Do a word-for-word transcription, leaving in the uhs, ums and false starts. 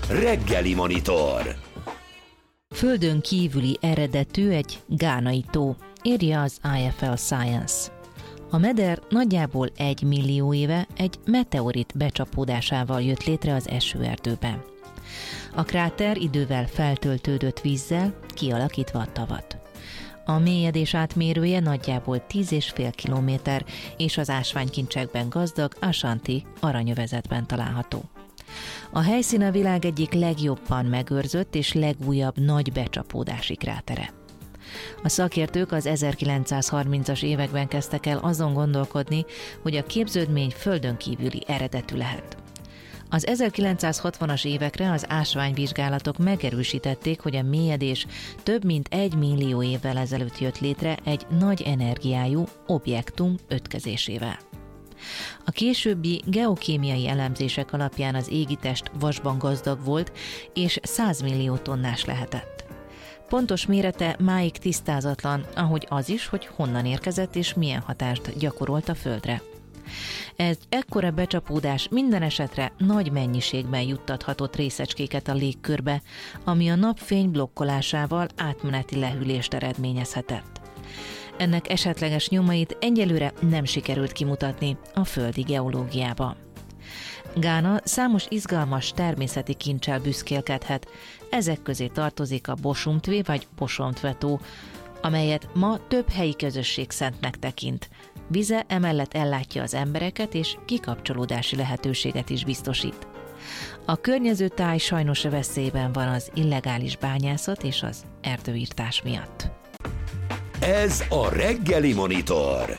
Reggeli Monitor. Földön kívüli eredetű egy gánai tó, írja az I F L Science. A meder nagyjából egy millió éve egy meteorit becsapódásával jött létre az esőerdőben. A kráter idővel feltöltődött vízzel, kialakítva a tavat. A mélyedés átmérője nagyjából tíz és fél kilométer, és az ásványkincsekben gazdag Ashanti aranyövezetben található. A helyszín a világ egyik legjobban megőrzött és legújabb nagy becsapódási krátere. A szakértők az ezerkilencszázharmincas években kezdtek el azon gondolkodni, hogy a képződmény földön kívüli eredetű lehet. Az ezerkilencszázhatvanas évekre az ásványvizsgálatok megerősítették, hogy a mélyedés több mint egy millió évvel ezelőtt jött létre egy nagy energiájú objektum ötkezésével. A későbbi geokémiai elemzések alapján az égitest vasban gazdag volt, és száz millió tonnás lehetett. Pontos mérete máig tisztázatlan, ahogy az is, hogy honnan érkezett és milyen hatást gyakorolt a Földre. Ez ekkora becsapódás minden esetre nagy mennyiségben juttathatott részecskéket a légkörbe, ami a napfény blokkolásával átmeneti lehűlést eredményezhetett. Ennek esetleges nyomait egyelőre nem sikerült kimutatni a földi geológiában. Gána számos izgalmas természeti kinccsel büszkélkedhet, ezek közé tartozik a Bosumtvé vagy Bosumtve tó, amelyet ma több helyi közösség szentnek tekint. Vize emellett ellátja az embereket és kikapcsolódási lehetőséget is biztosít. A környező táj sajnos veszélyben van az illegális bányászat és az erdőirtás miatt. Ez a Reggeli Monitor.